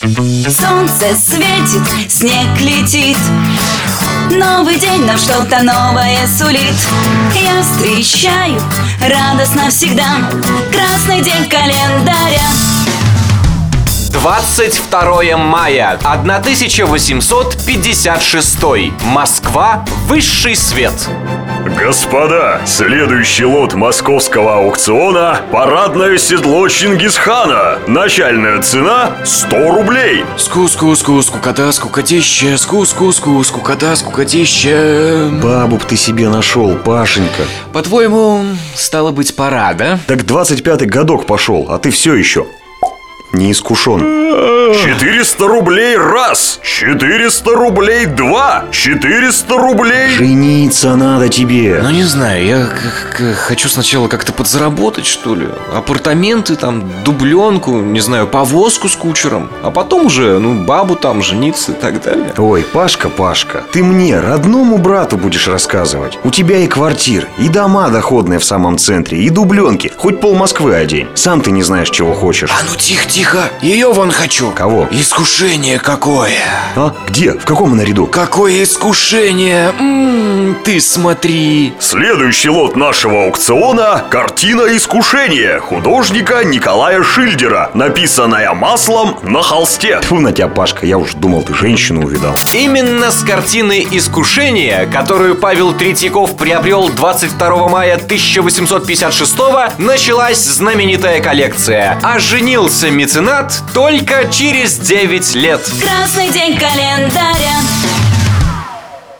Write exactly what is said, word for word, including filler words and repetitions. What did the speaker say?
Солнце светит, снег летит, новый день нам что-то новое сулит. Я встречаю радостно всегда красный день календаря. двадцать второе мая тысяча восемьсот пятьдесят шестой. Москва. Высший свет. Господа, следующий лот московского аукциона – парадное седло Чингисхана. Начальная цена – сто рублей. Ску-ску-ску, скукота, скукотища, ску-ску-ску, скукота, скукотища. Бабу б ты себе нашел, Пашенька. По-твоему, стало быть, пора, да? Так двадцать пятый годок пошел, а ты все еще не искушен. Четыреста рублей раз, четыреста рублей два, четыреста рублей. Жениться надо тебе. Ну, не знаю, я к- к- хочу сначала как-то подзаработать, что ли. Апартаменты там, дубленку, не знаю, повозку с кучером. А потом уже, ну, бабу там, жениться и так далее. Ой, Пашка, Пашка, ты мне, родному брату, будешь рассказывать. У тебя и квартир, и дома доходные в самом центре, и дубленки. Хоть пол Москвы одень. Сам ты не знаешь, чего хочешь. А ну тихо-тихо, ее вон хочу. Кого? Искушение какое. А? Где? В каком она ряду? Какое искушение. М-м, ты смотри. Следующий лот нашего аукциона – картина «Искушение» художника Николая Шильдера, написанная маслом на холсте. Тьфу на тебя, Пашка, я уж думал, ты женщину увидал. Именно с картины «Искушение», которую Павел Третьяков приобрел двадцать второго мая тысяча восемьсот пятьдесят шестого, началась знаменитая коллекция. А женился меценат только через девять лет. Красный день календаря.